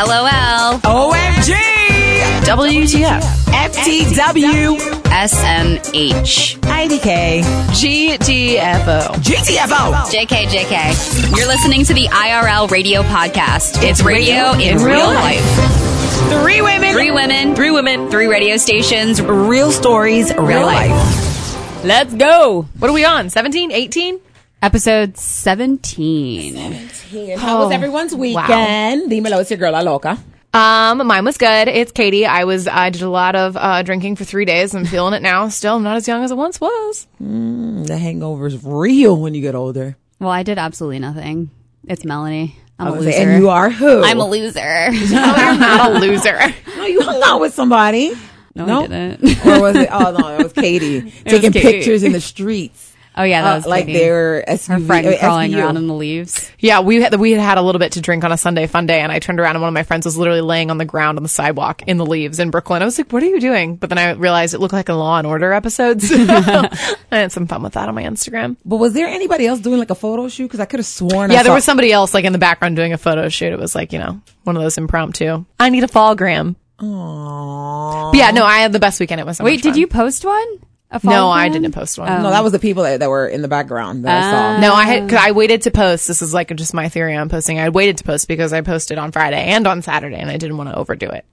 LOL. OMG. WTF. FTW. SMH. IDK. GTFO. GTFO. JK. You're listening to the IRL Radio Podcast. It's radio in real life. 3 women. 3 women. 3 women. 3 radio stations. Real stories, real life. Let's go. What are we on? 17? 18? Episode 17. How was everyone's weekend? Dímelo, it's your girl, La Loca. Mine was good. It's Katie. I did a lot of drinking for 3 days. I'm feeling it now. Still, I'm not as young as I once was. The hangover's real when you get older. Well, I did absolutely nothing. It's Melanie. I'm a loser. And you are who? I'm a loser. No, you're not a loser. No, you hung out with somebody. No, I didn't. Or was it? Oh, no, it was Katie. Taking pictures in the streets. Oh, yeah, that was like Katie. they were Her friend crawling around in the leaves. Yeah, we had a little bit to drink on a Sunday fun day, and I turned around and one of my friends was literally laying on the ground on the sidewalk in the leaves in Brooklyn. I was like, "What are you doing?" But then I realized it looked like a Law and Order episode. So I had some fun with that on my Instagram. But was there anybody else doing like a photo shoot? Because I could have sworn. Yeah, there was somebody else like in the background doing a photo shoot. It was like, one of those impromptu. I need a fallgram. Aww. But yeah, no, I had the best weekend. It was so Wait, much fun. did you post one? No, I didn't post one. No, that was the people that were in the background that I saw. No, I waited to post. This is like just my theory on posting. I waited to post because I posted on Friday and on Saturday, and I didn't want to overdo it.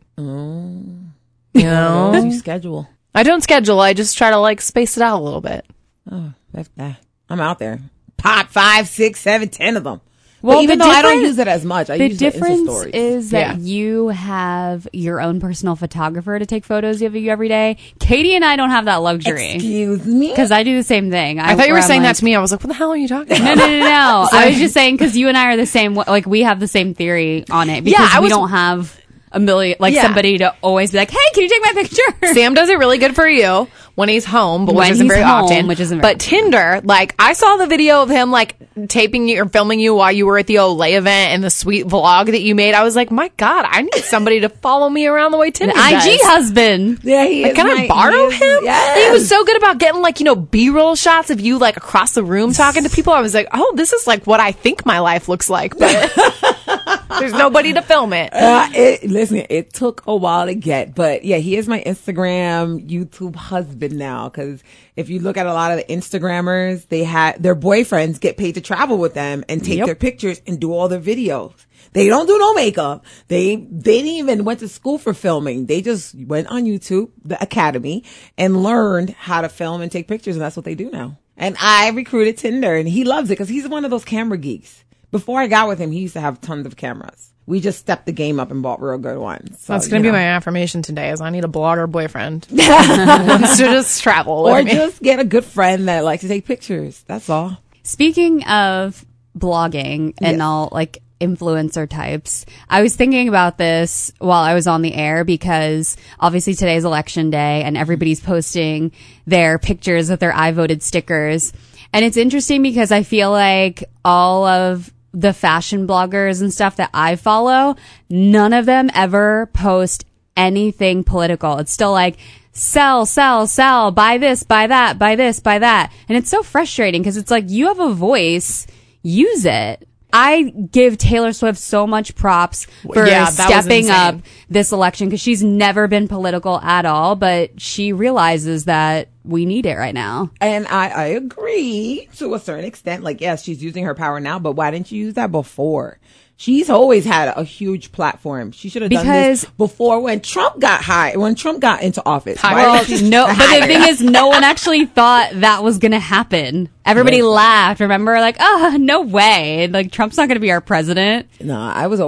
You schedule. I don't schedule. I just try to like space it out a little bit. Oh, I'm out there. Pop 5, 6, 7, 10 of them. Well, but even though I don't use it as much, I the use the Insta difference stories. is that you have your own personal photographer to take photos of you every day. Katie and I don't have that luxury. Excuse me? Because I do the same thing. I thought you were saying that to me. I was like, what the hell are you talking about? No. I was just saying because you and I are the same. Like we have the same theory on it because we don't have a million, somebody to always be like, hey, can you take my picture? Sam does it really good for you when he's home, but which isn't very often. But Tinder, like I saw the video of him like taping you or filming you while you were at the Olay event and the sweet vlog that you made. I was like, my God, I need somebody to follow me around the way Tinder does. IG husband. Yeah, he is. Can I borrow him? Yes. He was so good about getting like, B-roll shots of you like across the room talking to people. I was like, oh, this is like what I think my life looks like, but there's nobody to film it. Listen, it took a while to get, but yeah, he is my Instagram, YouTube husband now. Because if you look at a lot of the Instagrammers, they had their boyfriends get paid to travel with them and take their pictures and do all their videos. They don't do no makeup. They didn't even went to school for filming. They just went on YouTube, the academy, and learned how to film and take pictures, and that's what they do now. And I recruited Tinder, and he loves it because he's one of those camera geeks. Before I got with him, he used to have tons of cameras. We just stepped the game up and bought real good ones. So, that's going to be my affirmation today is I need a blogger boyfriend. Who wants to just travel with me. Just get a good friend that likes to take pictures. That's all. Speaking of blogging and all like influencer types, I was thinking about this while I was on the air because obviously today's election day and everybody's posting their pictures with their I voted stickers. And it's interesting because I feel like all of the fashion bloggers and stuff that I follow, none of them ever post anything political. It's still like, sell, buy this, buy that, buy this, buy that. And it's so frustrating because it's like, you have a voice, use it. I give Taylor Swift so much props for stepping up this election because she's never been political at all, but she realizes that we need it right now. And I agree to a certain extent. Like, yes, she's using her power now, but why didn't you use that before? She's always had a huge platform. She should have done this before when Trump got into office. Well, no, but the thing is, no one actually thought that was going to happen. Everybody laughed. Remember, like, oh, no way. Like, Trump's not going to be our president. No, I was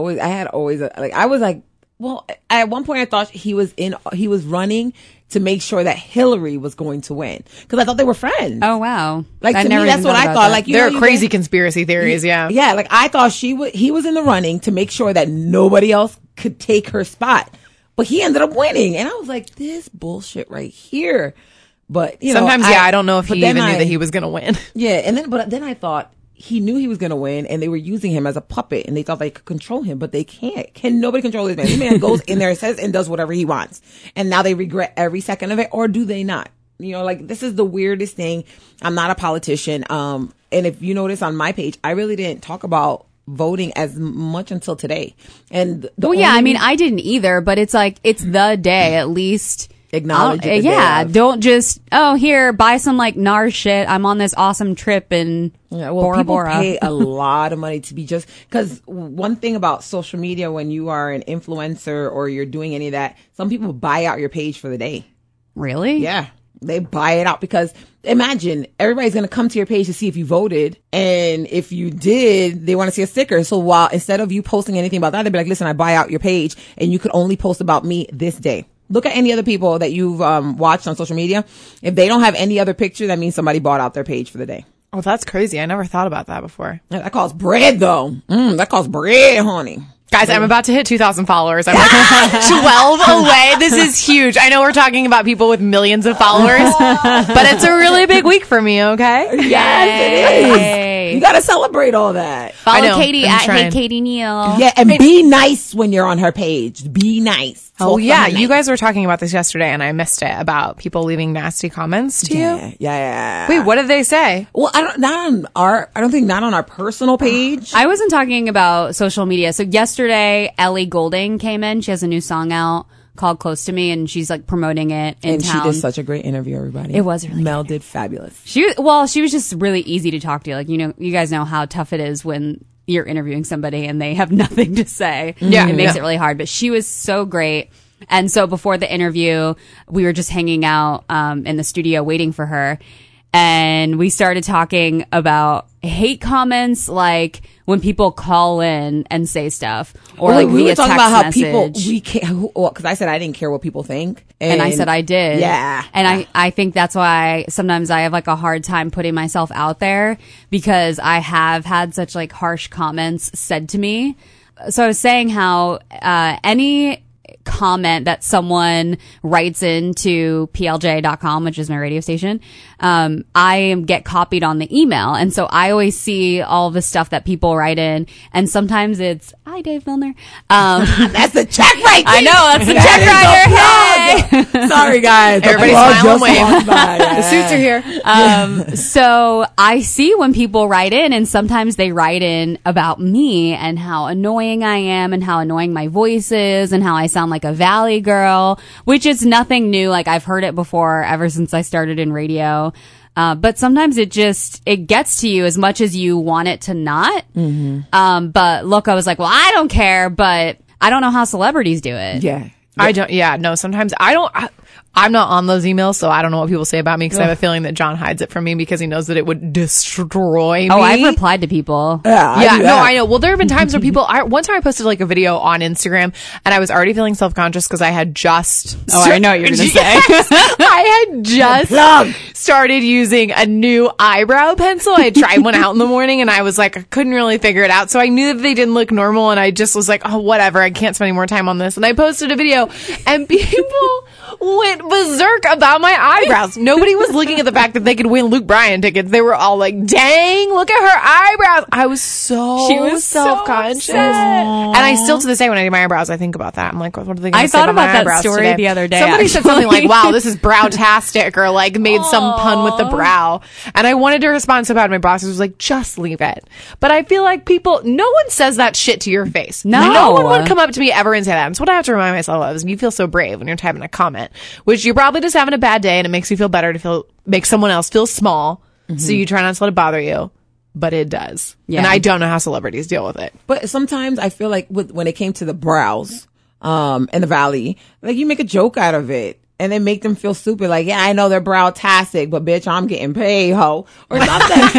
like, well, at one point I thought he was running to make sure that Hillary was going to win because I thought they were friends. Oh wow! Like to me, that's what I thought. Like there are crazy conspiracy theories. Yeah. Like I thought he was in the running to make sure that nobody else could take her spot, but he ended up winning, and I was like, this bullshit right here. But sometimes, I don't know if he even knew that he was going to win. Yeah, but then I thought he knew he was going to win, and they were using him as a puppet, and they thought they could control him, but they can't. Can nobody control this man? This man goes in there, says and does whatever he wants, and now they regret every second of it, or do they not? Like this is the weirdest thing. I'm not a politician, and if you notice on my page, I really didn't talk about voting as much until today. And I mean, I didn't either, but it's like, it's the day, at least acknowledge it. Don't just, here, buy some like NARS shit. I'm on this awesome trip in Bora Bora. People pay a lot of money to be just, because one thing about social media, when you are an influencer or you're doing any of that, some people buy out your page for the day. Really? Yeah. They buy it out because imagine everybody's going to come to your page to see if you voted. And if you did, they want to see a sticker. So while instead of you posting anything about that, they'd be like, listen, I buy out your page and you could only post about me this day. Look at any other people that you've watched on social media. If they don't have any other picture, that means somebody bought out their page for the day. Oh, that's crazy. I never thought about that before. That costs bread though. That costs bread, honey. Guys, I'm about to hit 2,000 followers. I'm like 12 away. This is huge. I know we're talking about people with millions of followers, but it's a really big week for me, okay? Yes, it is. You got to celebrate all that. Follow Katie at Hey Katie Neal. Yeah, and be nice when you're on her page. Be nice. Oh, yeah. You guys were talking about this yesterday, and I missed it, about people leaving nasty comments to you. Yeah. Wait, what did they say? Well, I don't think not on our personal page. I wasn't talking about social media. So yesterday, Ellie Goulding came in. She has a new song out called Close to Me, and she's like promoting it in town. She did such a great interview, everybody. It was really Mel good. Did fabulous. She was just really easy to talk to. Like, you guys know how tough it is when you're interviewing somebody and they have nothing to say. Yeah. It makes it really hard. But she was so great. And so before the interview, we were just hanging out in the studio waiting for her. And we started talking about hate comments, like when people call in and say stuff, or like we via were talking text about how message. people, we can't, because I said I didn't care what people think. And I said I did. Yeah. And I think that's why sometimes I have like a hard time putting myself out there, because I have had such like harsh comments said to me. So I was saying how any comment that someone writes into plj.com, which is my radio station, I get copied on the email. And so I always see all the stuff that people write in. And sometimes it's, hi, Dave Milner. That's the check right there. I know, that's the check writer. Hey. Sorry, guys. Everybody smile and wave. The suits are here. So I see when people write in, and sometimes they write in about me and how annoying I am and how annoying my voice is and how I sound like a Valley girl, which is nothing new. Like, I've heard it before ever since I started in radio. But sometimes it gets to you as much as you want it to not. Mm-hmm. But look, I was like, well, I don't care, but I don't know how celebrities do it. Yeah. I don't. Yeah, no. Sometimes I'm not on those emails, so I don't know what people say about me, because I have a feeling that John hides it from me because he knows that it would destroy me. Oh, I've replied to people. I know. Well, there have been times where people. One time I posted like a video on Instagram, and I was already feeling self-conscious because I had just. I know what you're going to say. I had just started using a new eyebrow pencil. I had tried one out in the morning, and I was like, I couldn't really figure it out. So I knew that they didn't look normal, and I just was like, oh, whatever. I can't spend any more time on this. And I posted a video, and people went berserk about my eyebrows. Nobody was looking at the fact that they could win Luke Bryan tickets. They were all like, dang, look at her eyebrows. I was so self-conscious. So and I still, to this day, when I do my eyebrows, I think about that. I'm like, what are they going to say about my eyebrows? I thought about that story today? the other day. Somebody said something like, wow, this is brow-tastic, or like made some pun with the brow. And I wanted to respond so bad. My boss was like, just leave it. But I feel like no one says that shit to your face. No one would come up to me ever and say that. That's what I have to remind myself of, is you feel so brave when you're typing a comment, which you're probably just having a bad day, and it makes you feel better to make someone else feel small. Mm-hmm. So you try not to let it bother you, but it does. Yeah. And I don't know how celebrities deal with it. But sometimes I feel like when it came to the brows, in the Valley, like, you make a joke out of it. And then make them feel stupid. Like, yeah, I know they're brow-tastic, but bitch, I'm getting paid, ho. Or something.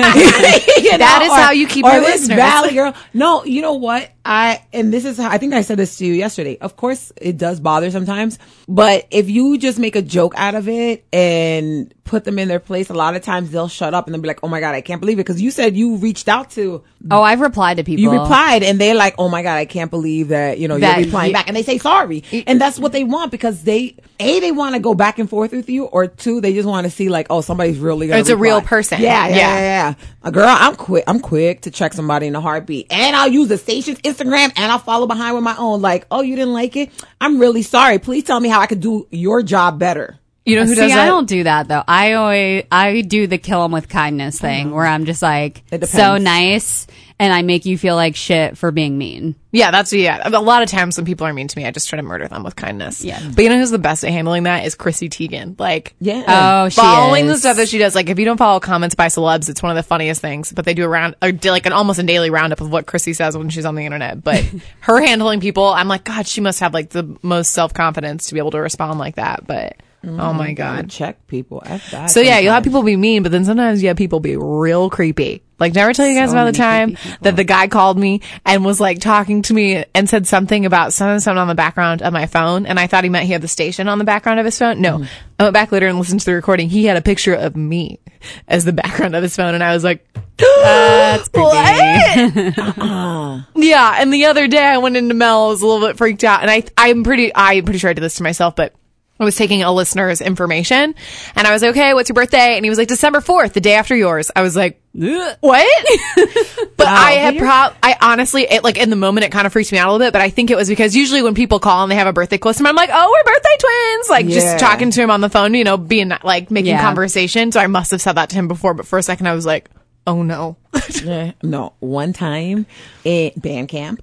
That is how you keep your this listeners. Valley girl. No, you know what? I think I said this to you yesterday. Of course, it does bother sometimes. But if you just make a joke out of it and put them in their place, a lot of times they'll shut up and they'll be like, oh my God, I can't believe it. Because you said you reached out to. Oh, I've replied to people. You replied, and they're like, oh my God, I can't believe that, you're replying back. And they say sorry. And that's what they want, because they want to go back and forth with you, or two, they just want to see like, oh, somebody's really gonna reply. A real person. Yeah. A girl, I'm quick to check somebody in a heartbeat. And I'll use the station's Instagram, and I'll follow behind with my own. Like, oh, you didn't like it? I'm really sorry. Please tell me how I could do your job better. You know who does that? I don't do that though. I do the kill them with kindness thing, where I'm just like so nice, and I make you feel like shit for being mean. Yeah, a lot of times when people are mean to me, I just try to murder them with kindness. Yeah. But you know who's the best at handling that is Chrissy Teigen. Like, oh, following the stuff that she does. Like, if you don't follow Comments by Celebs, it's one of the funniest things. But they do almost a daily roundup of what Chrissy says when she's on the internet. But her handling people, I'm like, God, she must have like the most self-confidence to be able to respond like that. But oh my God. Check people at that. So yeah, you'll have people be mean, but then sometimes you have people be real creepy. Like, did I ever tell you guys about the time that the guy called me and was like talking to me and said something about something on the background of my phone, and I thought he meant he had the station on the background of his phone? No. I went back later and listened to the recording. He had a picture of me as the background of his phone, and I was like, that's creepy. Yeah, and the other day I went into Mel, I was a little bit freaked out, and I'm pretty sure I did this to myself, but I was taking a listener's information, and I was like, okay, what's your birthday? And he was like, December 4th, the day after yours. I was like, what? But I honestly, like in the moment, it kind of freaked me out a little bit, but I think it was because usually when people call and they have a birthday close to them, I'm like, oh, we're birthday twins. Like just talking to him on the phone, you know, being like making conversation. So I must have said that to him before, but for a second I was like, oh no. No, one time at band camp.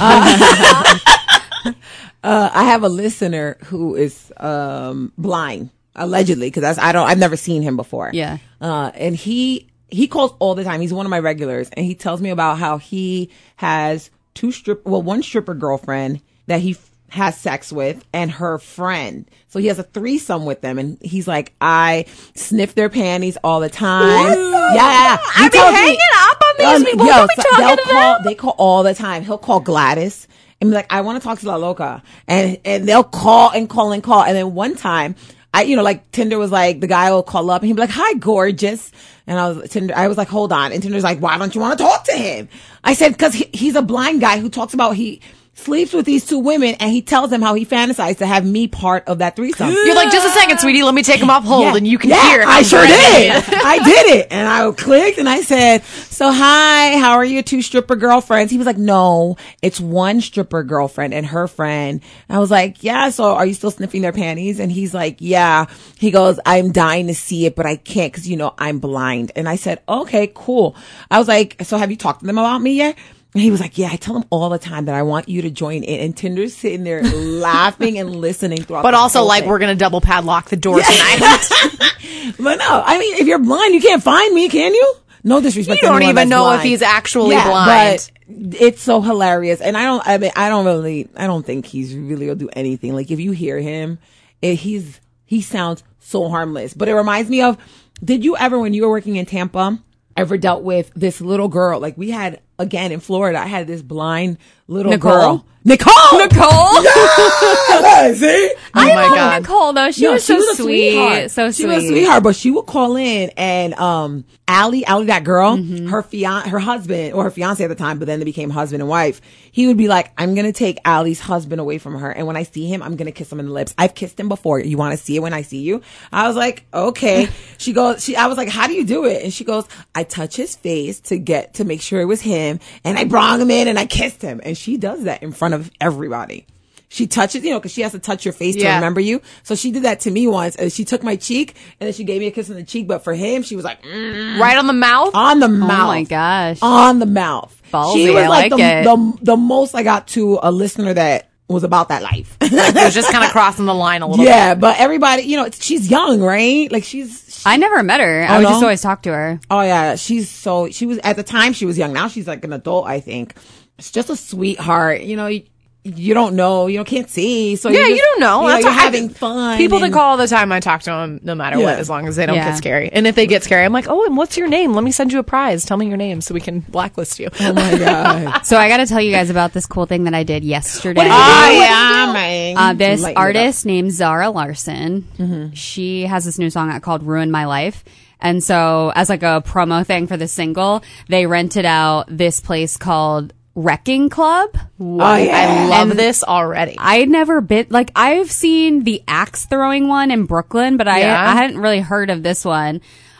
I have a listener who is blind, allegedly, because I've never seen him before. Yeah. And he calls all the time. He's one of my regulars, and he tells me about how he has one stripper girlfriend that he has sex with, and her friend. So he has a threesome with them, and he's like, I sniff their panties all the time. Yeah. I've been hanging up on these people. Don't be talking to them. They call all the time. He'll call Gladys and be like, I want to talk to La Loca. And they'll call and call and call. And then one time, like Tinder was like, the guy will call up and he'd be like, hi, gorgeous. And I was like, hold on. And Tinder's like, why don't you want to talk to him? I said, cause he's a blind guy who talks about he sleeps with these two women, and he tells them how he fantasized to have me part of that threesome. You're like, just a second, sweetie, let me take him off hold, and you can hear it. I sure did. I did it. And I clicked and I said, so hi, how are your two stripper girlfriends? He was like, no, it's one stripper girlfriend and her friend. And I was like, yeah, so are you still sniffing their panties? And he's like, yeah. He goes, I'm dying to see it, but I can't because, I'm blind. And I said, okay, cool. I was like, so have you talked to them about me yet? And he was like, yeah, I tell them all the time that I want you to join in. And Tinder's sitting there laughing and listening throughout But the also, whole like, thing. we're going to double padlock the door tonight. But no, I mean, if you're blind, you can't find me, can you? No disrespect. You don't even know if he's actually blind. But it's so hilarious. And I don't think he's really gonna do anything. Like, if you hear him, he sounds so harmless. But it reminds me of, did you ever, when you were working in Tampa, ever dealt with this little girl? Like, we had, again, in Florida, I had this blind little girl. Nicole! Yeah! See? I love Nicole, though. She was so sweet. So sweet. She was a sweetheart, but she would call in, and Allie, that girl, her husband, or her fiance at the time, but then they became husband and wife. He would be like, I'm going to take Allie's husband away from her, and when I see him, I'm going to kiss him in the lips. I've kissed him before. You want to see it when I see you? I was like, okay. I was like, how do you do it? And she goes, I touch his face to make sure it was him, and I brought him in and I kissed him. And she does that in front of everybody. She touches, because she has to touch your face to remember you. So she did that to me once. And she took my cheek, and then she gave me a kiss on the cheek. But for him, she was like, right on the mouth? On the mouth. Oh my gosh. On the mouth. Ballsy, she was like the most I got to a listener that was about that life. Like, it was just kind of crossing the line a little bit. Yeah, but everybody, she's young, right? Like, I never met her. I would just always talk to her. Oh yeah. She was, at the time she was young. Now she's like an adult, I think. It's just a sweetheart. You don't know, can't see. So yeah, you don't know. That's you're having fun. People that call all the time, I talk to them no matter what, as long as they don't get scary. And if they get scary, I'm like, oh, and what's your name? Let me send you a prize. Tell me your name so we can blacklist you. Oh my God. So I got to tell you guys about this cool thing that I did yesterday. This artist named Zara Larson, she has this new song called Ruin My Life. And so as like a promo thing for the single, they rented out this place called Wrecking Club. Wow. I love this already. I'd never been, like, I've seen the axe throwing one in Brooklyn, but I hadn't really heard of this one.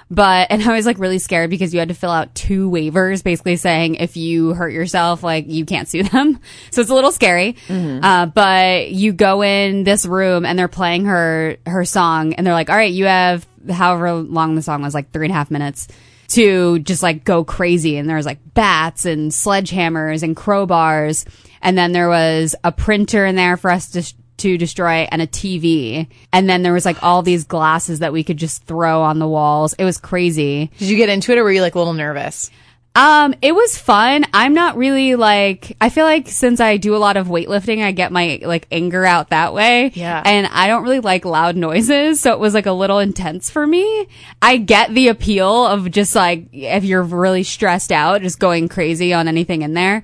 And I was like really scared because you had to fill out 2 waivers basically saying if you hurt yourself, like you can't sue them. So it's a little scary. But you go in this room and they're playing her song and they're like, all right, you have however long the song was, like 3.5 minutes to just like go crazy. And there was like bats and sledgehammers and crowbars. And then there was a printer in there for us to destroy and a TV. And then there was like all these glasses that we could just throw on the walls. It was crazy. Did you get into it or were you like a little nervous? It was fun. I'm not really like, I feel like since I do a lot of weightlifting, I get my like anger out that way. Yeah. And I don't really like loud noises. So it was like a little intense for me. I get the appeal of just like, if you're really stressed out, just going crazy on anything in there.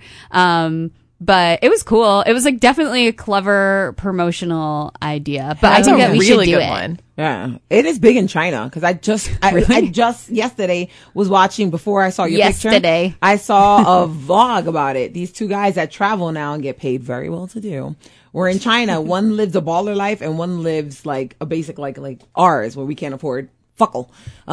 But it was cool. It was like definitely a clever promotional idea. But I think that we should do it. One. Yeah, it is big in China because I just yesterday was watching before I saw your picture. I saw a vlog about it. These 2 guys that travel now and get paid very well to do. We're in China. One lives a baller life and one lives like a basic like ours where we can't afford fuckle.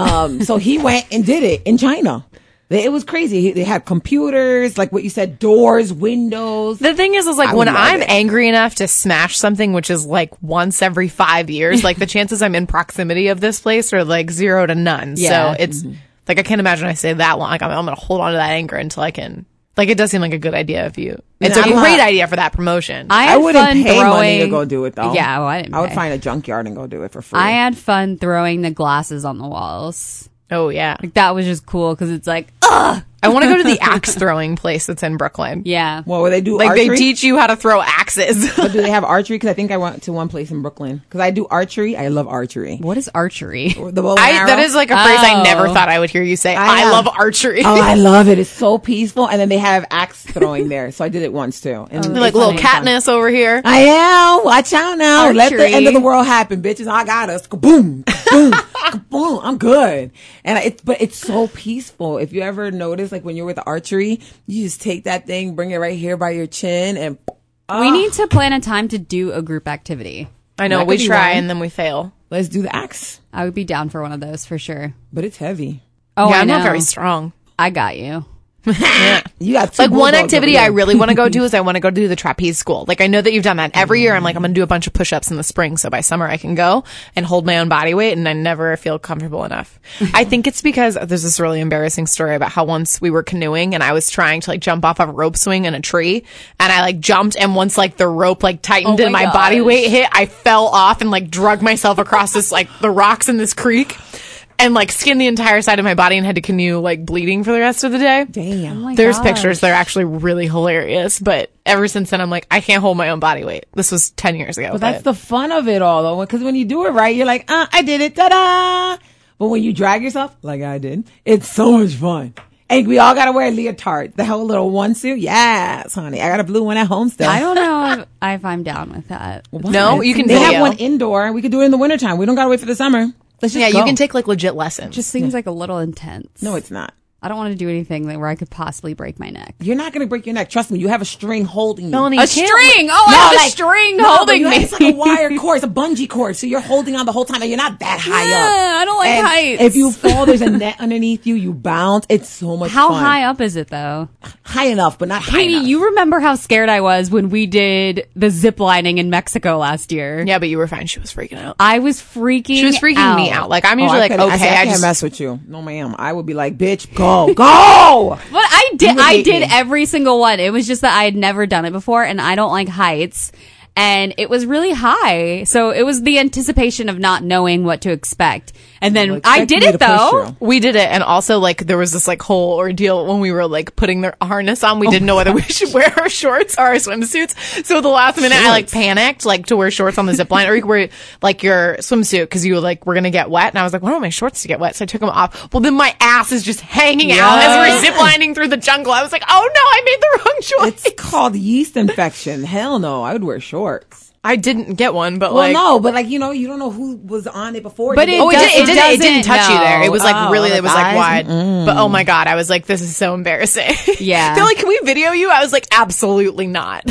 So he went and did it in China. It was crazy. They had computers, like what you said, doors, windows. The thing is like when I'm angry enough to smash something, which is like once every 5 years, like the chances I'm in proximity of this place are like 0 to none. Yeah. So it's like, I can't imagine I stay that long. Like I'm going to hold on to that anger until I can. Like, it does seem like a good idea if you. It's a great idea for that promotion. I wouldn't pay money to go do it though. Yeah, well, I didn't. I would find a junkyard and go do it for free. I had fun throwing the glasses on the walls. Oh, yeah. Like, that was just cool because it's like, ugh! I want to go to the axe throwing place that's in Brooklyn. Yeah. Well, where they do like archery? They teach you how to throw axes. But do they have archery? Because I think I went to one place in Brooklyn. Because I do archery. I love archery. What is archery? The bow and arrow. That is like a phrase I never thought I would hear you say. I love archery. Oh, I love it. It's so peaceful. And then they have axe throwing there. So I did it once too. And like little Katniss over here. I am. Watch out now. Archery. Let the end of the world happen, bitches. I got us. Kaboom. Boom. Kaboom. I'm good. But it's so peaceful. If you ever notice, like when you're with the archery, you just take that thing, bring it right here by your chin, and we need to plan a time to do a group activity. I know, we try and then we fail. Let's do the axe. I would be down for one of those for sure. But it's heavy. Oh, yeah, I'm not very strong. I got you. Yeah. You got like one activity I really want to go do is I want to go do the trapeze school. Like I know that you've done that every year. I'm like, I'm going to do a bunch of push-ups in the spring. So by summer I can go and hold my own body weight and I never feel comfortable enough. I think it's because there's this really embarrassing story about how once we were canoeing and I was trying to like jump off of a rope swing in a tree and I like jumped and once like the rope like tightened and my body weight hit, I fell off and like drug myself across this like the rocks in this creek. And like skinned the entire side of my body and had to canoe like bleeding for the rest of the day. Damn. Oh There's pictures. They're actually really hilarious. But ever since then, I'm like, I can't hold my own body weight. This was 10 years ago. But that's the fun of it all though. Because when you do it right, you're like, I did it. Ta-da! But when you drag yourself, like I did, it's so much fun. And we all got to wear a leotard. The whole little onesuit. Yes, honey. I got a blue one at home still. I don't know if I'm down with that. What? No, you can They have one indoor. We could do it in the wintertime. We don't got to wait for the summer. Let's just go. You can take like legit lessons. Just seems like a little intense. No, it's not. I don't want to do anything where I could possibly break my neck. You're not going to break your neck. Trust me. You have a string holding you. Melanie, a string? Oh, I have a string holding me. It's like a wire cord. It's a bungee cord. So you're holding on the whole time and you're not that high up. I don't like heights. If you fall, there's a net underneath you. You bounce. It's so much fun. How high up is it though? High enough, but not high Katie, enough. you remember how scared I was when we did the zip lining in Mexico last year? Yeah, but you were fine. She was freaking out. I was freaking She was freaking me out. Like, I'm usually like, okay, I can't mess with you. No, ma'am. I would be like, bitch, go. But I did every single one. It was just that I had never done it before and I don't like heights. And it was really high. So it was the anticipation of not knowing what to expect. And then I did it though. We did it. And also like there was this like whole ordeal when we were like putting the harness on. We didn't know whether we should wear our shorts or our swimsuits. So at the last minute I like panicked like to wear shorts on the zip line or you could wear like your swimsuit because you like were going to get wet. And I was like, why don't my shorts to get wet? So I took them off. Well, then my ass is just hanging out as we're zip lining through the jungle. I was like, oh no, I made the wrong choice. It's called yeast infection. Hell no. I would wear shorts. I didn't get one, but you don't know who was on it before. But it didn't touch you there. It was like it was like wide. Mm. But oh my God, I was like, this is so embarrassing. Yeah. They're like, can we video you? I was like, absolutely not.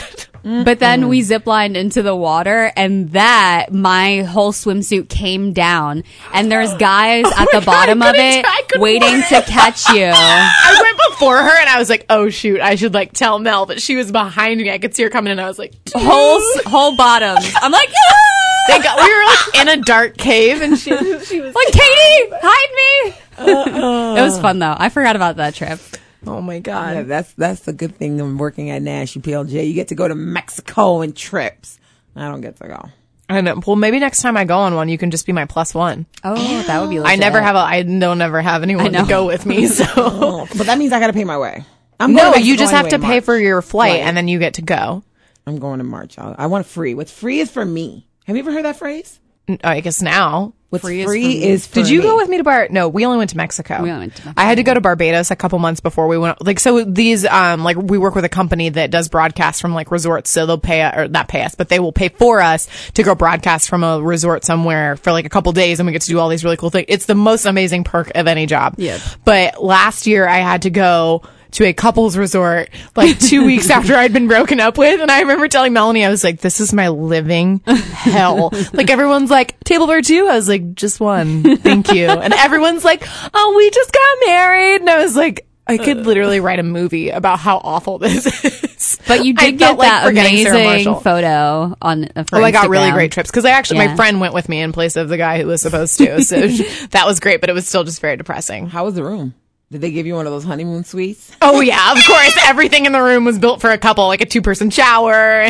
But then we ziplined into the water, and my whole swimsuit came down, and there's guys at the bottom of it waiting to catch you. I went before her, and I was like, oh shoot, I should like tell Mel, but she was behind me. I could see her coming in, and I was like, whole bottoms. I'm like, thank God. We were like in a dark cave, and she was like, Katie, hide me. It was fun though. I forgot about that trip. Oh my God. Yeah, that's the good thing of working at Nash UPLJ. You get to go to Mexico and trips. I don't get to go. I know. Well, maybe next time I go on one, you can just be my +1. Oh, that would be legit. I don't ever have anyone to go with me, so. But that means I got to pay my way. No, you just have to pay for your flight and then you get to go. I'm going in March. I want free. What's free is for me. Have you ever heard that phrase? I guess now. What's free is for Did you me. go with me to No, we only went to Mexico. I had to go to Barbados a couple months before we went. Like, so these, like, we work with a company that does broadcasts from like resorts. So they'll not pay us, but they will pay for us to go broadcast from a resort somewhere for like a couple days, and we get to do all these really cool things. It's the most amazing perk of any job. Yeah. But last year I had to go to a couples resort like 2 weeks after I'd been broken up with. And I remember telling Melanie, I was like, this is my living hell. Like, everyone's like, table for two? I was like, just one. Thank you. And everyone's like, oh, we just got married. And I was like, I could literally write a movie about how awful this is. But you did get that amazing photo on for I got really great trips. Because my friend went with me in place of the guy who was supposed to. So that was great, but it was still just very depressing. How was the room? Did they give you one of those honeymoon suites? Oh, yeah, of course. Everything in the room was built for a couple, like a 2-person shower.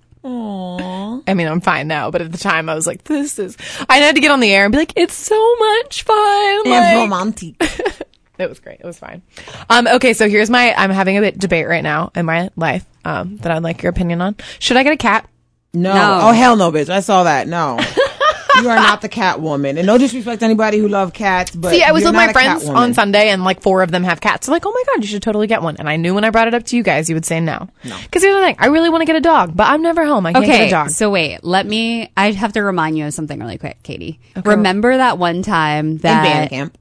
Aww. I mean, I'm fine now, but at the time I was like, I had to get on the air and be like, it's so much fun. It's romantic. It was great. It was fine. Okay, so here's I'm having a debate right now in my life that I'd like your opinion on. Should I get a cat? No. Oh, hell no, bitch. I saw that. No. You are not the cat woman. And no disrespect to anybody who love cats, but see, I was with my friends on Sunday, and like 4 of them have cats. So like, oh my God, you should totally get one. And I knew when I brought it up to you guys, you would say no. Because here's the thing, I really want to get a dog, but I'm never home. I can't get a dog. So wait, I have to remind you of something really quick, Katie. Okay. Remember that one time that... In band camp.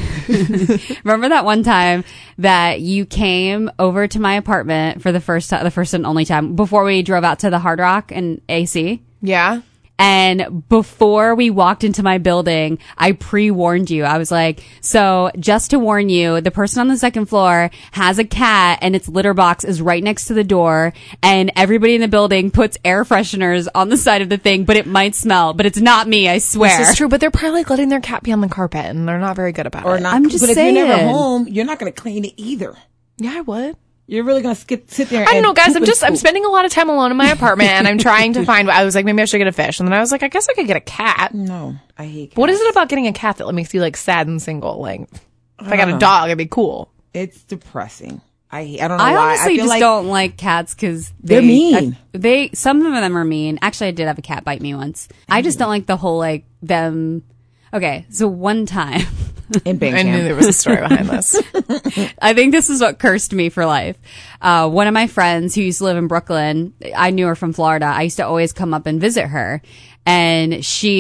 Remember that one time that you came over to my apartment for the first and only time before we drove out to the Hard Rock and AC? Yeah. And before we walked into my building, I pre-warned you. I was like, so just to warn you, the person on the second floor has a cat and its litter box is right next to the door, and everybody in the building puts air fresheners on the side of the thing, but it might smell. But it's not me, I swear. This is true, but they're probably like letting their cat be on the carpet, and they're not very good about it. I'm just saying. But if you're never home, you're not going to clean it either. Yeah, I would. You're really going to sit there and I don't know, guys. I'm spending a lot of time alone in my apartment, and I'm trying to find... I was like, maybe I should get a fish. And then I was like, I guess I could get a cat. No, I hate cats. What is it about getting a cat that makes you like sad and single? Like, if I got a dog, it'd be cool. It's depressing. I don't know why. I honestly just don't like cats because they're mean. Some of them are mean. Actually, I did have a cat bite me once. I just don't like the whole like them... Okay, so one time... In band camp. I knew there was a story behind this. I think this is what cursed me for life. One of my friends who used to live in Brooklyn, I knew her from Florida. I used to always come up and visit her. And she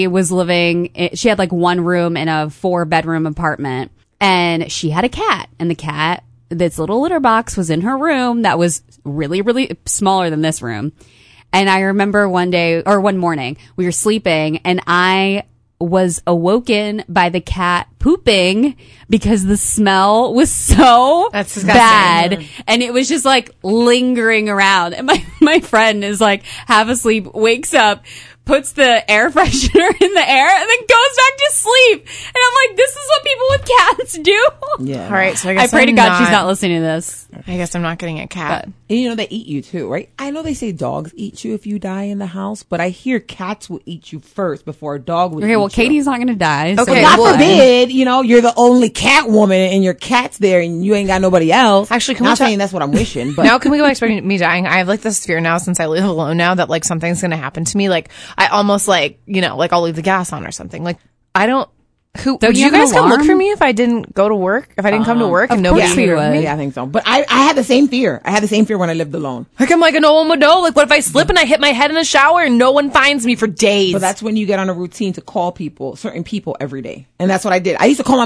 had like one room in a 4-bedroom apartment. And she had a cat. And the cat, this little litter box was in her room that was really, really smaller than this room. And I remember one morning, we were sleeping, and I was awoken by the cat pooping because the smell was so bad, and it was just like lingering around. And my friend is like half asleep, wakes up, puts the air freshener in the air, and then goes back to sleep. And I'm like, this is what people with cats do. Yeah. All right. So I pray to God she's not listening to this. I guess I'm not getting a cat. And you know, they eat you too, right? I know they say dogs eat you if you die in the house, but I hear cats will eat you first before a dog will eat you. Okay, well, Katie's not going to die. Okay, God forbid, you know, you're the only cat woman and your cat's there and you ain't got nobody else. Actually, I'm not saying that's what I'm wishing, but now can we go back to me dying? I have like this fear now since I live alone now that like something's going to happen to me. Like I almost like, you know, like I'll leave the gas on or something. Like I don't. Would you guys come look for me if I didn't go to work? If I didn't come to work and nobody would? Yeah, I think so. But I had the same fear. I had the same fear when I lived alone. Like I'm like, no one would know. Like what if I slip and I hit my head in the shower and no one finds me for days? But that's when you get on a routine to call certain people every day. And that's what I did. I used to call my mom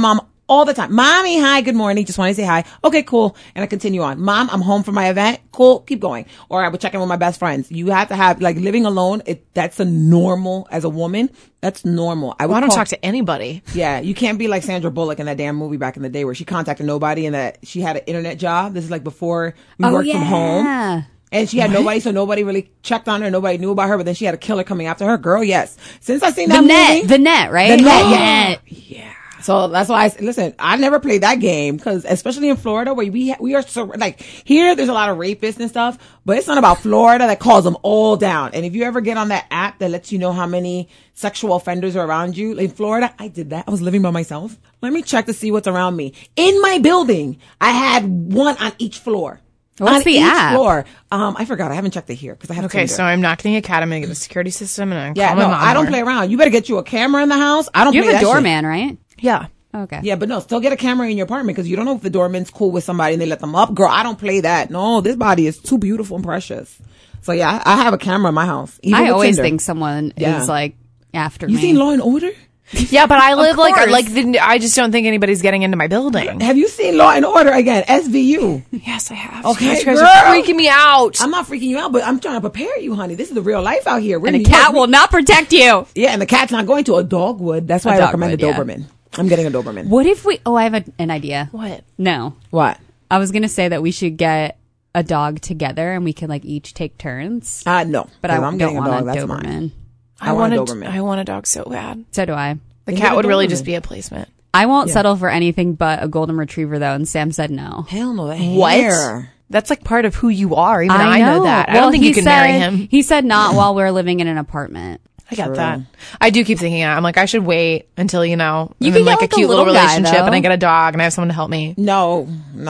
all the time. Mommy, hi, good morning. Just want to say hi. Okay, cool. And I continue on. Mom, I'm home from my event. Cool. Keep going. Or I would check in with my best friends. You have to have, like, living alone. That's a normal, as a woman, that's normal. I don't talk to anybody. Yeah. You can't be like Sandra Bullock in that damn movie back in the day where she contacted nobody and that she had an internet job. This is like before we worked from home. And she had nobody, so nobody really checked on her. Nobody knew about her, but then she had a killer coming after her. Girl, yes. Since I seen that movie. The Net, right? The Net, yeah. So that's why listen, I never played that game because especially in Florida where we are so, like, here there's a lot of rapists and stuff, but it's not about Florida that calls them all down. And if you ever get on that app that lets you know how many sexual offenders are around you, in Florida, I did that. I was living by myself. Let me check to see what's around me. In my building, I had one on each floor. What's the app? Floor. I forgot. I haven't checked it here because I have Okay, Tinder. So I'm knocking a cat. I'm going to get the security system and I don't play around. You better get you a camera in the house. I don't play that shit. You have a doorman, right? Yeah. Okay. Yeah, but no, still get a camera in your apartment because you don't know if the doorman's cool with somebody and they let them up. Girl, I don't play that. No, this body is too beautiful and precious. So yeah, I have a camera in my house. I always think someone is like after me. You seen Law and Order? Yeah, but I live I just don't think anybody's getting into my building. Have you seen Law and Order again? SVU. Yes, I have. Okay, you guys are freaking me out. I'm not freaking you out, but I'm trying to prepare you, honey. This is the real life out here. And a cat will not protect you. Yeah, and the cat's not going to. A dog would. That's why I recommend a Doberman. I'm getting a Doberman. What if we... Oh, I have an idea. What? No. What? I was going to say that we should get a dog together and we can like each take turns. No. But I'm getting a dog. That's Doberman. Mine. I want a Doberman. I want a dog so bad. So do I. The cat would really just be a placement. I won't settle for anything but a golden retriever though, and Sam said no. Hell no. What? That's like part of who you are. Even I know that. Well, I don't think you can marry him. He said not while we're living in an apartment. I got that. I do keep thinking that. I'm like, I should wait until, you can get like a cute little relationship and I get a dog and I have someone to help me. No.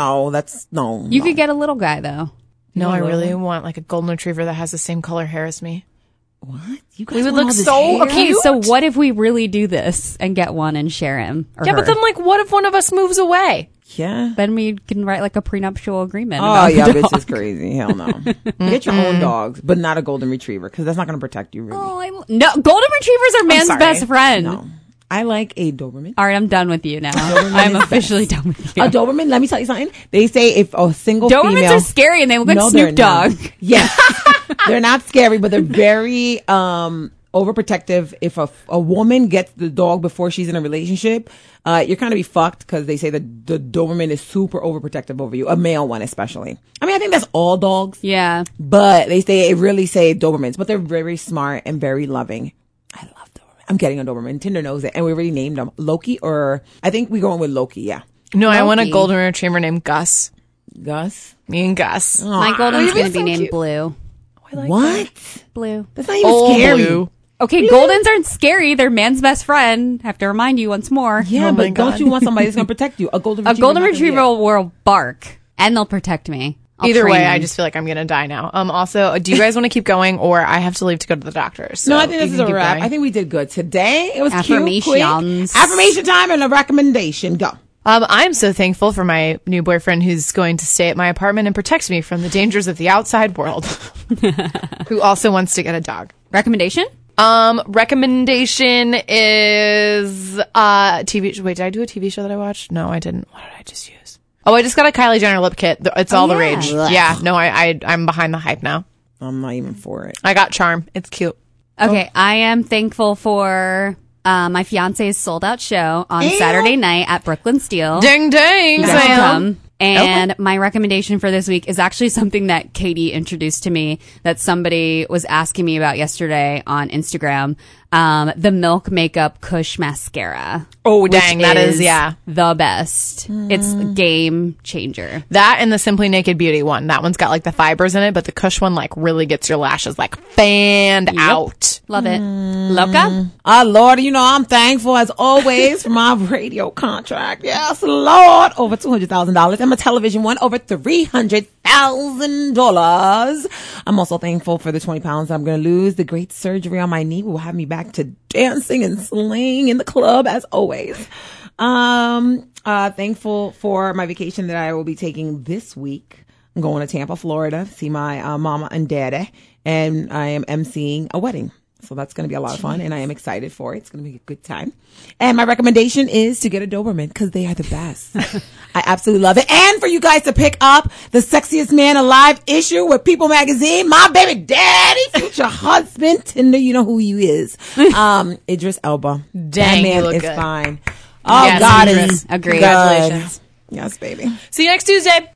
You could get a little guy though. No, I really want like a golden retriever that has the same color hair as me. What? You guys we would look so cute. Okay, so what if we really do this and get one and share him? Yeah, but then like, what if one of us moves away? Yeah. Then we can write like a prenuptial agreement. Oh yeah, bitch is crazy. Hell no. Get your own dogs, but not a golden retriever because that's not going to protect you really. No, golden retrievers are man's best friend. No. I like a Doberman. All right, I'm done with you now. I'm officially done with you. A Doberman, let me tell you something. They say if a single Dobermans female... are scary and they look like Snoop Dogg. Yes. They're not scary, but they're very overprotective. If a woman gets the dog before she's in a relationship, you're kind of be fucked because they say that the Doberman is super overprotective over you. A male one especially. I mean, I think that's all dogs. Yeah. But they really say Dobermans, but they're very smart and very loving. I love Doberman. I'm getting a Doberman. Tinder knows it. And we already named them Loki, or I think we're going with Loki. Yeah. No, Loki. I want a golden retriever named Gus. Gus? Me and Gus. My golden's going to be named Blue. I like what? That. Blue. That's not even scary. Blue. Okay, Goldens aren't scary. They're man's best friend. Have to remind you once more. Yeah, but don't you want somebody that's going to protect you? A golden retriever will bark, and they'll protect me. Either way, I just feel like I'm going to die now. Also, do you guys want to keep going, or I have to leave to go to the doctor? So no, I think this is a wrap. Going. I think we did good today. It was Affirmations. Cute, quick. Affirmation time and a recommendation. Go. I'm so thankful for my new boyfriend who's going to stay at my apartment and protect me from the dangers of the outside world. Who also wants to get a dog. Recommendation? Recommendation is TV. Wait, did I do a TV show that I watched? No, I didn't. What did I just use? Oh, I just got a Kylie Jenner lip kit. It's all the rage. Yeah, no, I'm behind the hype now. I'm not even for it. I got Charm. It's cute. Okay, I am thankful for my fiance's sold out show on Saturday night at Brooklyn Steel. Ding ding, Sam. And my recommendation for this week is actually something that Katie introduced to me that somebody was asking me about yesterday on Instagram. The Milk Makeup Kush Mascara. Oh, dang. That is, the best. It's a game changer. That and the Simply Naked Beauty one. That one's got like the fibers in it, but the Kush one like really gets your lashes like fanned out. Love it. Loca? Lord, I'm thankful as always for my radio contract. Yes, Lord. Over $200,000. And my television one, over $300,000. I'm also thankful for the 20 pounds I'm going to lose. The great surgery on my knee will have me back to dancing and slaying in the club as always. Thankful for my vacation that I will be taking this week. I'm going to Tampa, Florida, see my mama and daddy, and I am emceeing a wedding. So that's going to be a lot of fun, and I am excited for it. It's going to be a good time. And my recommendation is to get a Doberman because they are the best. I absolutely love it. And for you guys to pick up the Sexiest Man Alive issue with People Magazine, my baby daddy, future husband, Tinder, you know who he is. Idris Elba. Dang, that man you look is good. fine. Oh, yes, God, Idris. Agreed. Congratulations. Yes, baby. See you next Tuesday.